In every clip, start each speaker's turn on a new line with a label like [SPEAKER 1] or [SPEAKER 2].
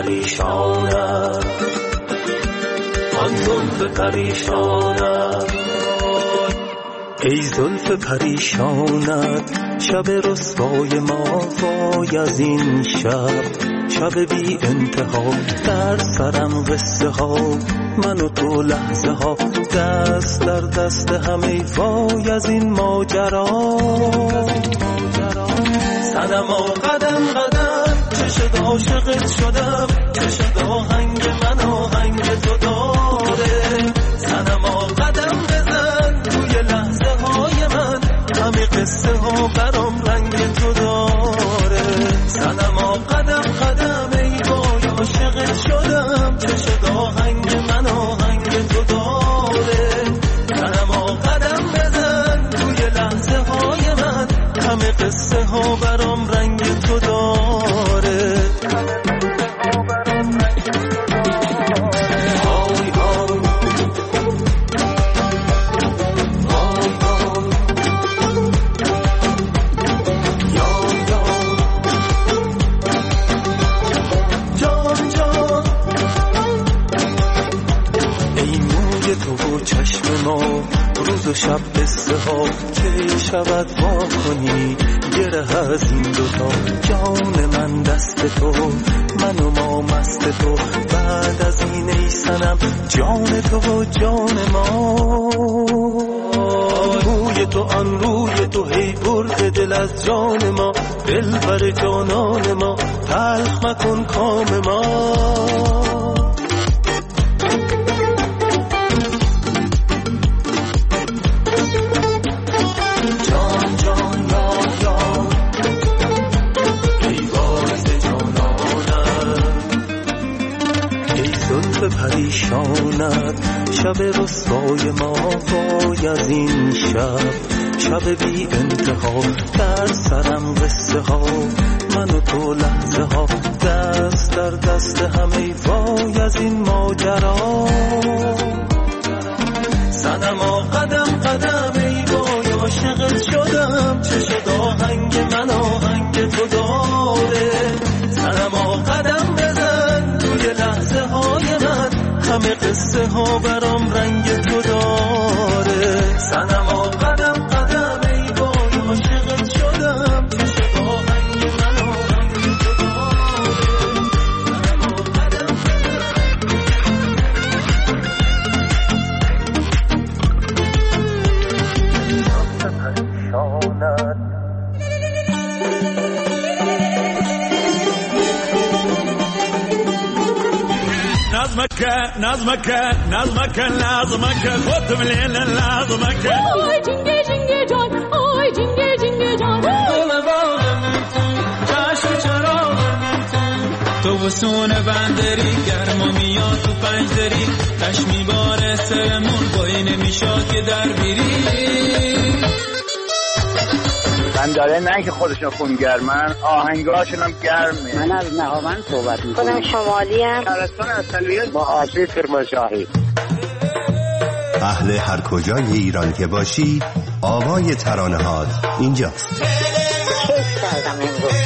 [SPEAKER 1] پریشانت، آن زلف پریشانت. ای زلف پریشانت، شب رسوای ما وای از این شب، شب بی انتها. در سرم قصه ها، من و تو لحظه ها، دست در دست هم. ای وای از این ماجرا. صنما قدم قدم چشد عاشقت شدم، چشد آهنگ من آهنگ تو داره. صنما قدم بزن توی لحظه های من، همه قصه ها برام رنگ تو داره. صنما قدم قدم ای وای عاشقت شدم، چشد آهنگ من آهنگ تو داره. صنما قدم بزن توی لحظه های من، همه قصه ها برام رنگ تو داره. روز و شب قصه ها که شود وا کنی گره از این دوتا. جان من دست تو، من و ما مست تو. بعد از این ای صنم جان تو و جان ما. روی تو آن روی تو هی برد دل از جان ما. دلبر جانان ما تلخ مکن کام ما. پریشانت، شب رسوای ما وای از این شب، شب بی انتها. در سرم قصه ها، من و تو لحظه ها، دست در دست هم. ای وای از این ماجرا. صنما قدم قدم ای وای عاشقت شدم، چشد آهنگ من آهنگ تو داره. صنما قدم بزن توی لحظه های من، همه قصه ها برام رنگ تو داره. صنما قدم قدم ای وای عاشقت شدم، چشد آهنگ من آهنگ تو داره. صنما قدم
[SPEAKER 2] نظمك لازمك خد من الليل لازمك.
[SPEAKER 3] آی جنگه جنگه جان، آی جنگه جنگه جان.
[SPEAKER 4] دل باغم چشم چراغم تو وسون بندری، گرما میاد تو پنجدری. تش میباره سرمون بایی نمیشاد که در بیری.
[SPEAKER 5] من داره نه که خودشون خونگرمن، آهنگاشون هم گرمه.
[SPEAKER 6] من از نهاوند صحبت میکنم.
[SPEAKER 7] خودم شمالی هم.
[SPEAKER 5] شهرستان اصلیت با آسیب کرمانشاهی.
[SPEAKER 8] اهل هر کجای ایران که باشی، آوای ترانه ها اینجاست.
[SPEAKER 7] کیف کردم امروز.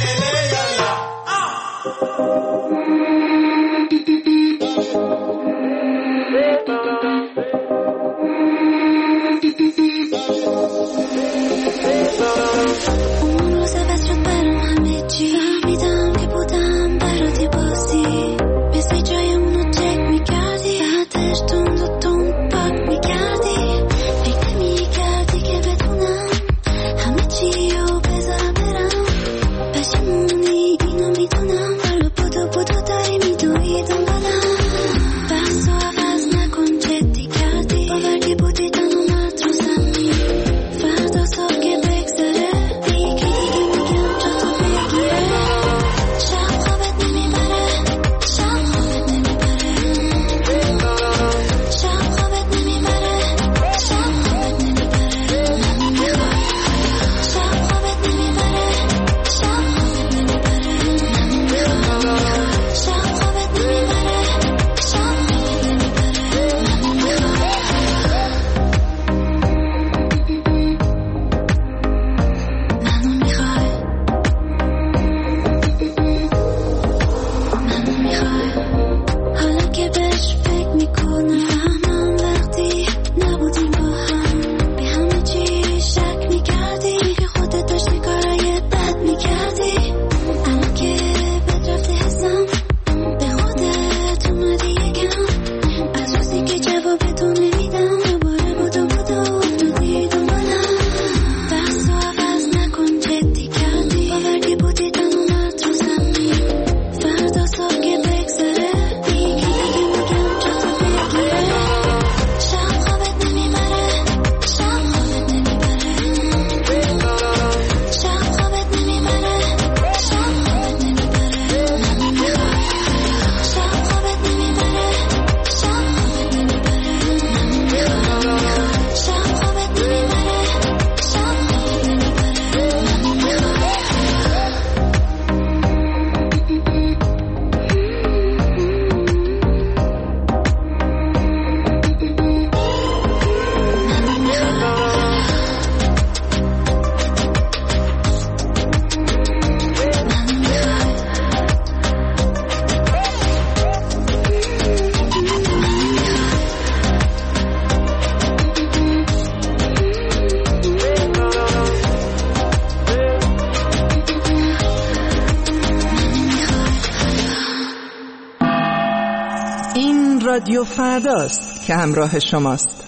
[SPEAKER 3] اون روز بس شد برام همه چی، فهمیدم که بودم برات بازی. مثل جای اونو چک میکردی، بعدش تند و تند پاک میکردی. فکر نمیکردی که بتونم همه چی رو بذارم برم. پشیمونی اینو میدونم، حالا بودو بودو
[SPEAKER 9] رادیو فرداست که همراه شماست.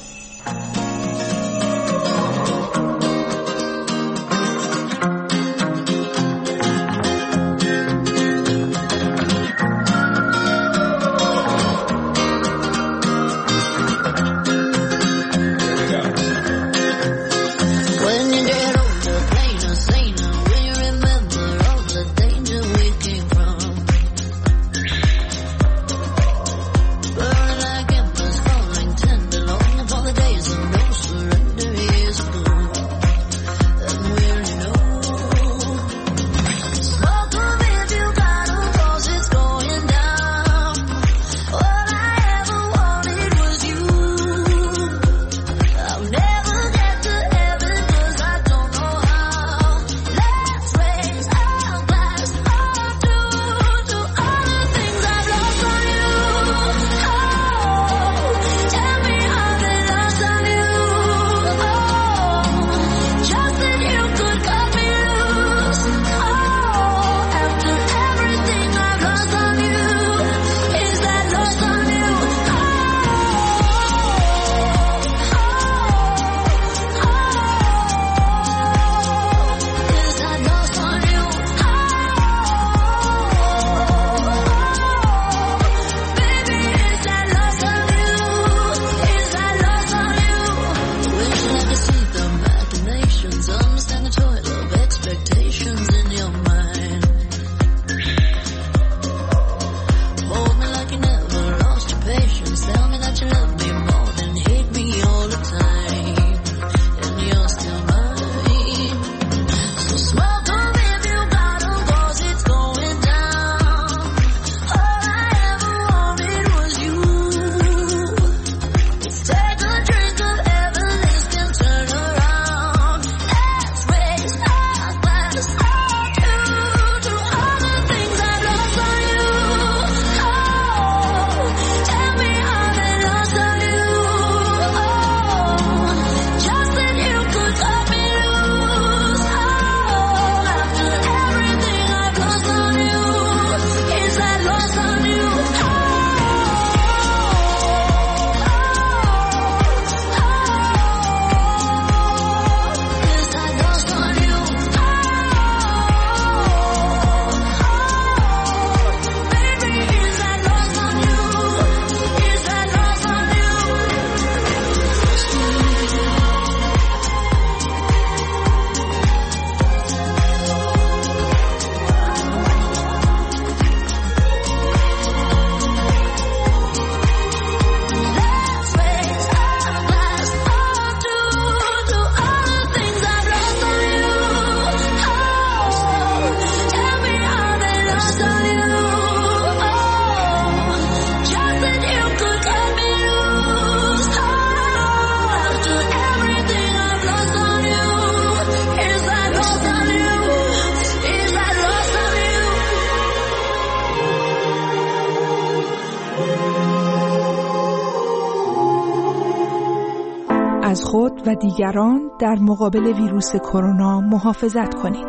[SPEAKER 9] از خود و دیگران در مقابل ویروس کرونا محافظت کنید.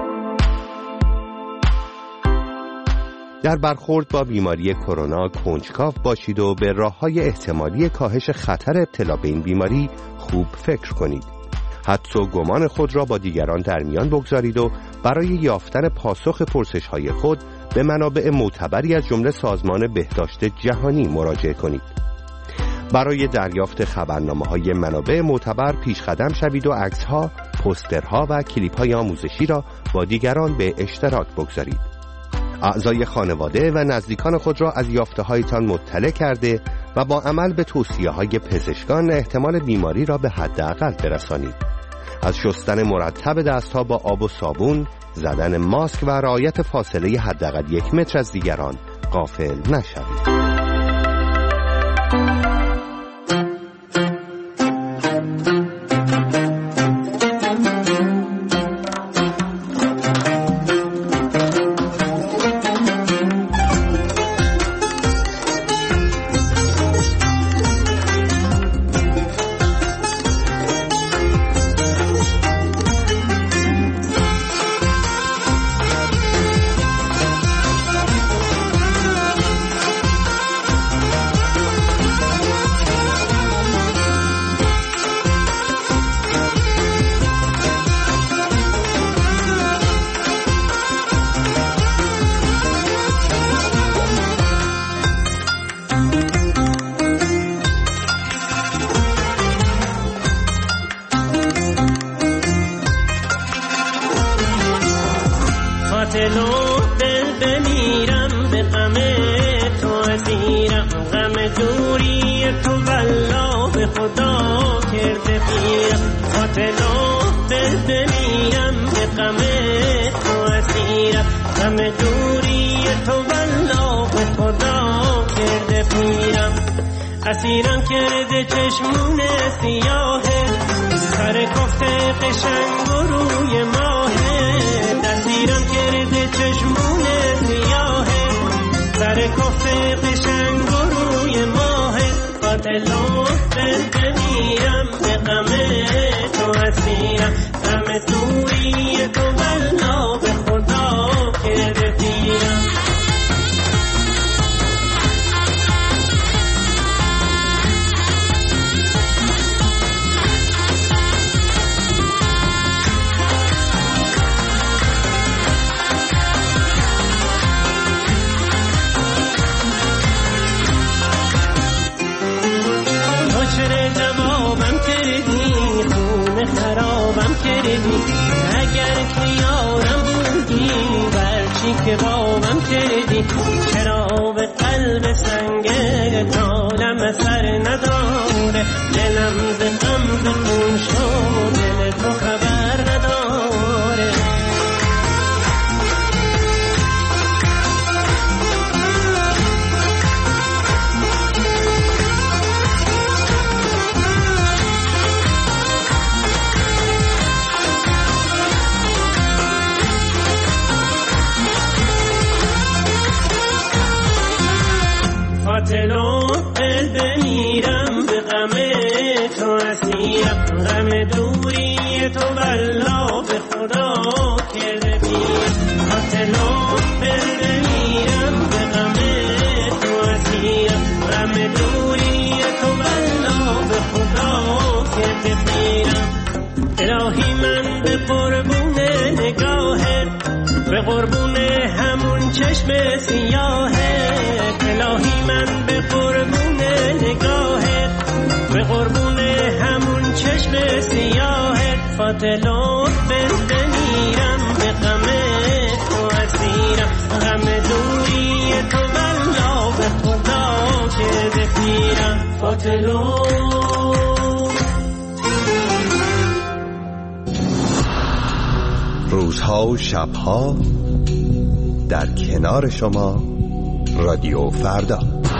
[SPEAKER 8] در برخورد با بیماری کرونا کنجکاو باشید و به راه‌های احتمالی کاهش خطر ابتلا به این بیماری خوب فکر کنید. حدس و گمان خود را با دیگران در میان بگذارید و برای یافتن پاسخ پرسش‌های خود به منابع معتبری از جمله سازمان بهداشت جهانی مراجعه کنید. برای دریافت خبرنامه‌های منابع معتبر پیشقدم شوید و عکس‌ها، پوسترها و کلیپ‌های آموزشی را با دیگران به اشتراک بگذارید. اعضای خانواده و نزدیکان خود را از یافته‌هایتان مطلع کرده و با عمل به توصیه‌های پزشکان احتمال بیماری را به حداقل برسانید. از شستن مرتب دست‌ها با آب و صابون، زدن ماسک و رعایت فاصله حداقل 1 متر از دیگران غافل نشوید.
[SPEAKER 1] قاتلو دل بمیرم به غم تو اسیرم غم دوری تو والله به خدا کرده پیرم قاتلو دل بمیرم به غم تو اسیرم غم دوری تو والله به خدا کرده پیرم اسیرم کرده چشمون سیاهه سر کفته قشنگ و روی ماهه اسیرم کرده چشمون سیاهه سر کفته قشنگ و روی ماهه قاتلو دل بمیرم به غم تو اسیرم غم دوری تو والله به خدا کرده پیرم خرابم کردی اگر که یارم بودی برچی که بابم کردی چرا به قلب سنگه تالم اثر نداره دلم به غم به خون شد دل تو خبر نداره قاتلو دل بمیرم به غم تو اسیرم غم دوری تو والله به خدا کرده پیرم قاتلو دل بمیرم به غم تو اسیرم غم دوری تو والله به خدا کرده پیرم الهی من به قربون نگاهت به قربون همون چشم سیاهت الهی من به قربون نگاهت به قربون همون چشم سیاهت قاتلو دل بمیرم به غم تو اسیرم غم دوری تو والله به خدا کرده پیرم قاتلو
[SPEAKER 8] روزها و شبها در کنار شما رادیو فردا.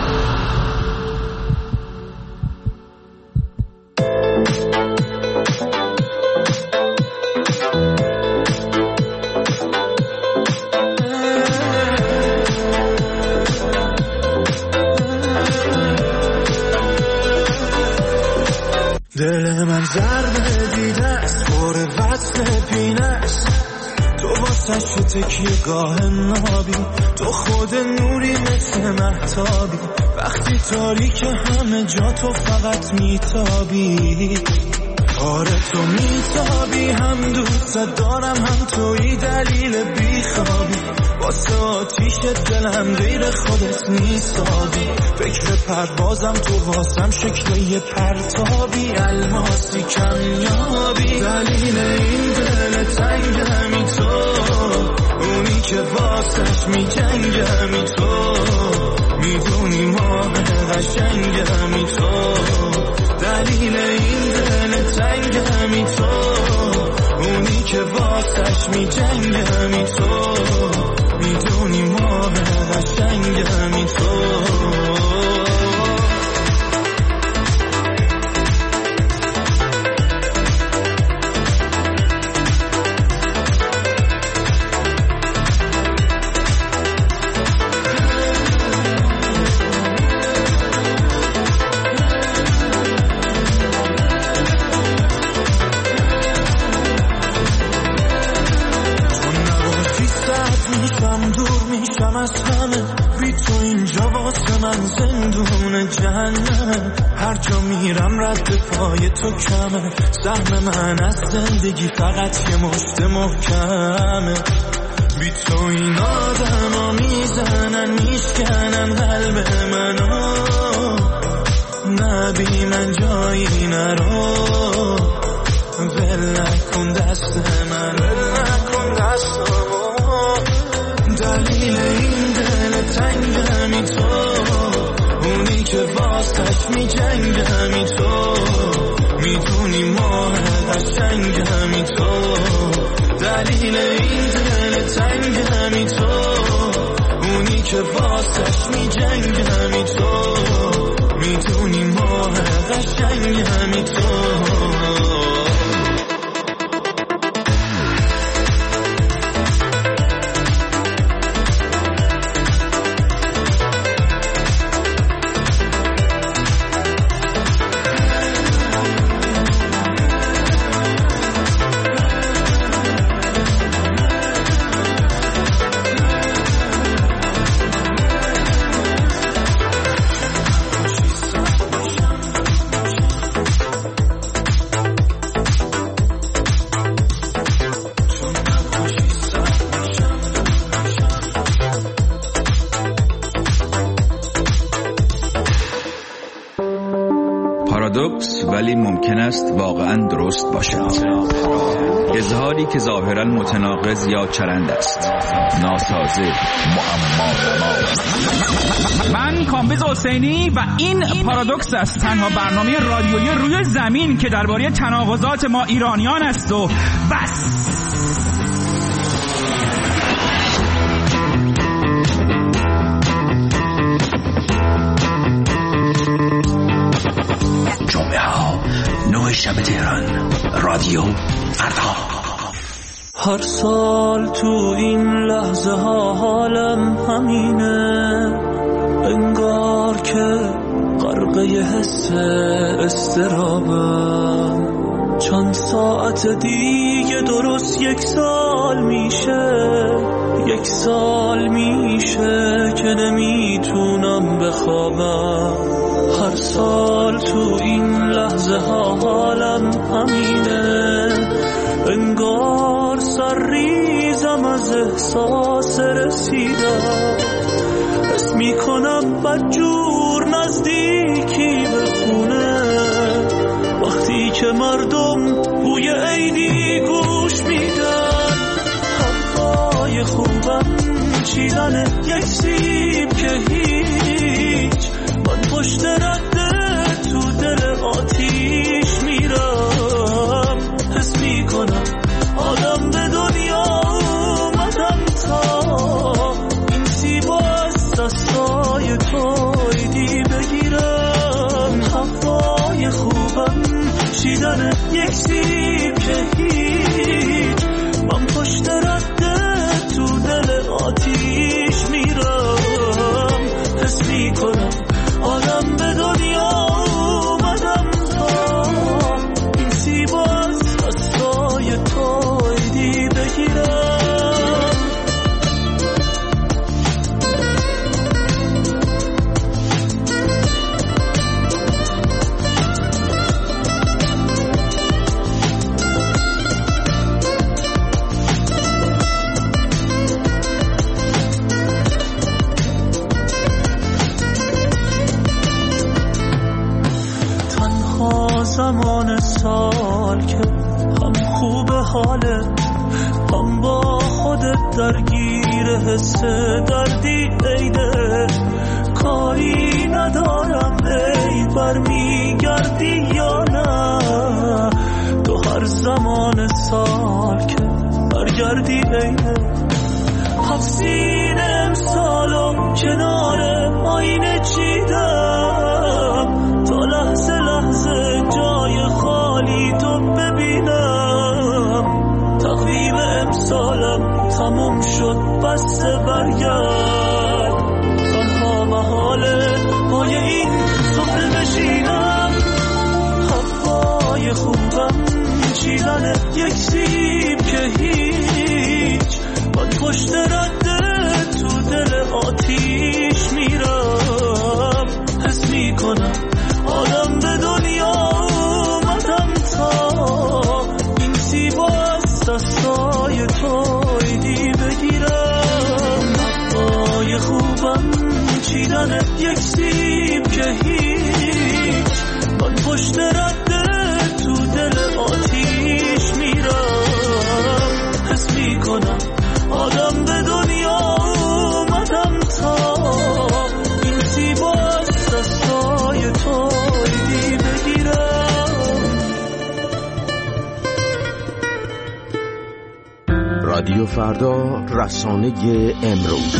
[SPEAKER 1] دل من ضربه دیده است پر وصل پینه است تو واسه شو تکیه گاه نابی تو خود نوری مثل مهتابی وقتی تاریک همه جا تو فقط میتابی آره تو میتابی هم دوست دارم هم توی دلیل بیخوابی واسه آتیش دلم غیر خودت نیستابی فکر پروازم تو واسم شکل یه پرتابی الماسی کمیابی دلیل این دل تنگمی تو اونی که واسش میجنگمی تو میدونی ماه قشنگمی تو دلیل این دل تنگمی تو اونی که واسش میجنگمی تو میدونی ماه قشنگمی تو از همه بی تو اینجا واسه من زندون جهنم هر جا میرم رد پای تو کمه سهم من از زندگی فقط یه مشت محکمه بی تو این آدم ها میزنن میشکنن قلب منو نبی من جایی نرو ول نکن دست من ول نکن دستمو
[SPEAKER 4] واسش می جنگ همی تو میدونی ماه قشنگ همی تو دلیل این دل تنگ همی تو اونی که واسش می جنگ همی تو میدونی ماه قشنگ همی تو
[SPEAKER 10] پارادوکس ولی ممکن است واقعا درست باشد. اظهاری که ظاهرا متناقض یا چرند است، ناسازه، معما.
[SPEAKER 11] من کامبیز حسینی و این پارادوکس است، تنها برنامه رادیویی روی زمین که درباره تناقضات ما ایرانیان است و بس.
[SPEAKER 2] شب تهران، رادیو فردا.
[SPEAKER 1] هر سال تو این لحظه ها حالم همینه، انگار که غرقه حس استرابم. چند ساعت دیگه درست 1 سال میشه که نمیتونم بخوابم. هر سال تو این لحظه ها حالم همینه، انگار سرریزم از احساس رسیدم. حس میکنم بدجور نزدیکی به خونه، وقتی که مردم بوی عیدی گوش میدن. هوای خوبم چیدن 1 سیب که هیچ، من پشت رده تو دل آتیش میرم. حس میکنم آدم به دنیا اومدم تا این سیبا از دستای تو ایدی بگیرم. هوای خوبم چیدن 1 سیب که هیچ، من پشت رده تو دل آتیش میرم. حس میکنم آدم به دنیا اومدم تا این سیبا از دستای تو ایدی بگیرم. زمان سال که هم خوب حاله، هم با خودت درگیر حس دردی عیده. کاری ندارم ای برمیگردی یا نه، تو هر زمان سال که برگردی عیده. حفظین امسالو کنار آینه چیدم تا لحظه جای خالی تو ببینم. تقویم امسالم تموم شد، بس برگرد. تنها محاله پای این سفره بشینم. هوای خوبم چیدن 1 سیب که هیچ، من پشت رده تو دل آتیش میرم. حس میکنم آدم به دنیا اومدم تا این سیبا از دستای تو ایدی بگیرم. هوای خوبم چیدن 1 سیب که هیچ، من پشت رده تو دل آتیش میرم. حس میکنم آدم به دنیا اومدم تا این سیبا از دستای تو
[SPEAKER 12] رادیو فردا، رسانه امروز.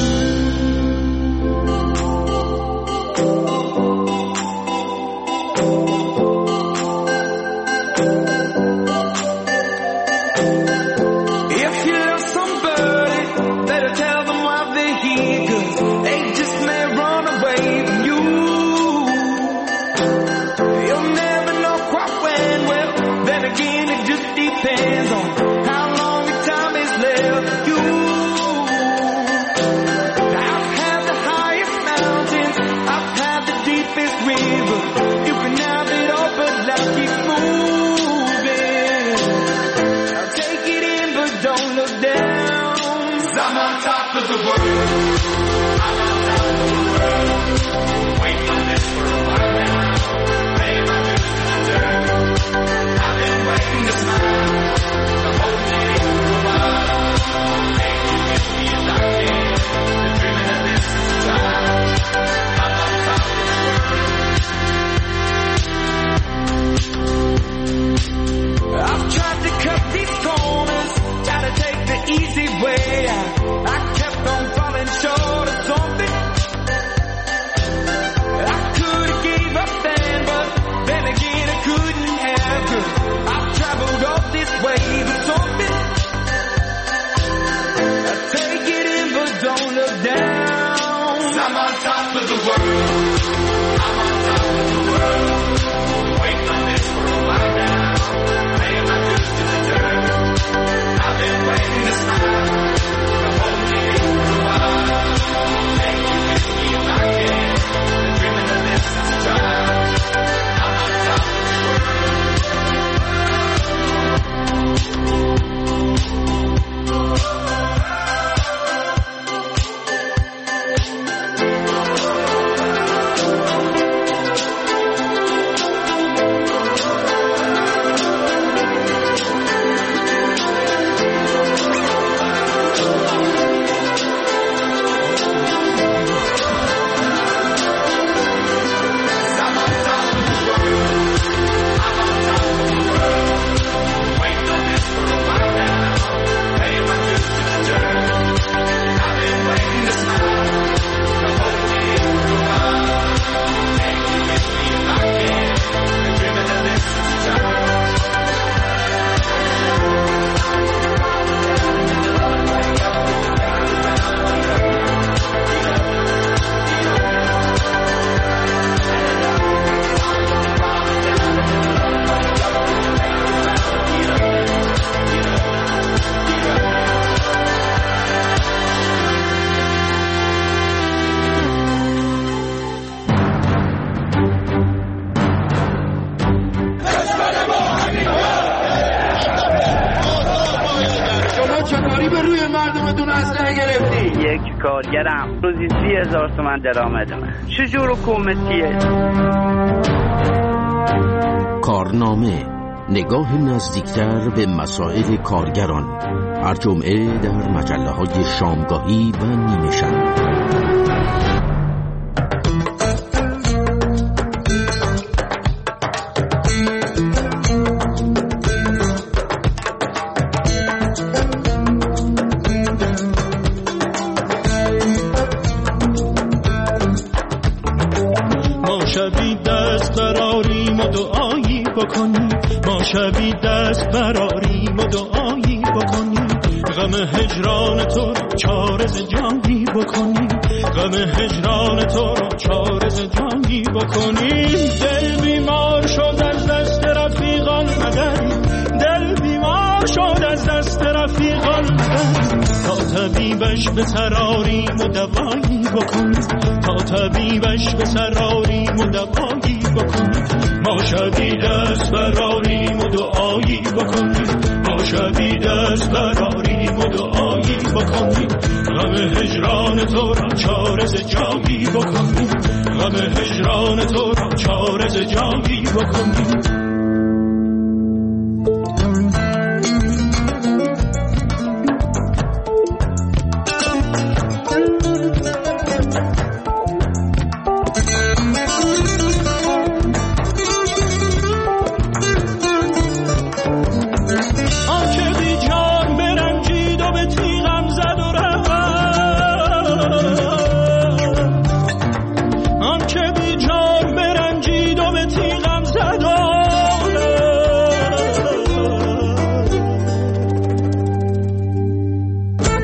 [SPEAKER 6] کارگرم روزی 30,000 تومان درآمدمه. چجور حکومتیه؟
[SPEAKER 12] کارنامه، نگاه نزدیکتر به مسائل کارگران، هر جمعه در مجله‌های شامگاهی و نیمه شب.
[SPEAKER 1] شبی دست براریم و دعایی بکنیم، غم هجران تو را چارز جانی بکنیم، غم هجران تو را چارز جانی بکنیم. دل بیمار شد از دست رفیقان مدریم، دل بیمار شد از دست رفیقان مدریم، تا طبیبش به سراریم و دوایی بکنیم، تا طبیبش به سراریم و دوایی بکنیم. ما شبی دست براریم و دعایی بکنیم، ما شبی دست براریم و دعایی بکنیم، غم هجران تو را چارز جایی بکنیم، غم هجران تو را چارز جایی بکنیم.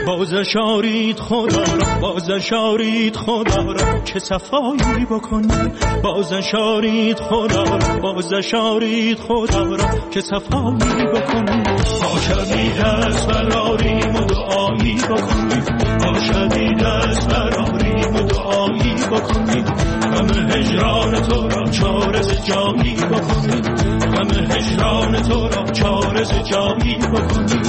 [SPEAKER 1] بازش آرید خدا را، بازش آرید خدا را که صفایی بکنی. بازش آرید خدا را، بازش آرید خدا را که صفایی بکنی. ما شبی دست براریم و دعایی بکنی. ما شبی دست براریم و دعایی بکنی. غم هجران تو را چارز جایی بکنی. غم هجران تو را چارز جایی بکنی.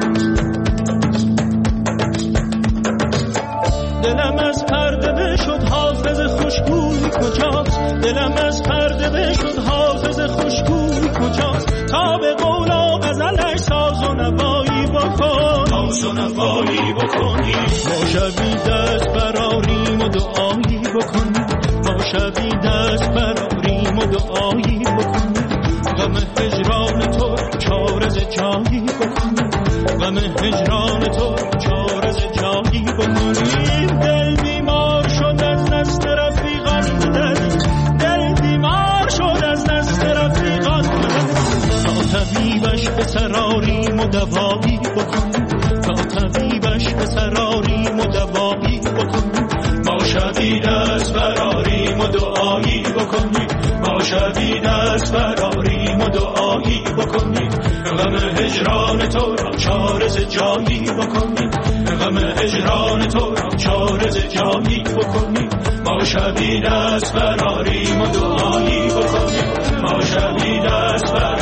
[SPEAKER 1] دلم از پرده بشد حافظ خوشگوی کجاست. دلم از پرده بشد حافظ خوشگوی کجاست. تا به قول و غزلش ساز و نوایی بکن، ساز و نوایی بکنی. ما شبی دست براریم و دعایی بکنی. ما شبی دست براریم و دعایی بکنی. غم هجران تو چارز جایی بکنی. غم هجران تو چارز جایی بکنی. دل بیمار شد از دست رفیقان بدن. دل بیمار شد از دست رفیقان بدن. تا طبیبش به سراریم و دوایی بکنی. تا طبیبش به سراریم و دوایی بکنی. ما شبی دست براریم و دعایی بکنی. ما شبی دست براریم و دعایی بکنی. غم هجران تو را چارز جایی بکنی. غم هجران تو را چارز جایی بکنی. ما شبی دست براریم و دعایی بکنی. ما شبی دست براریم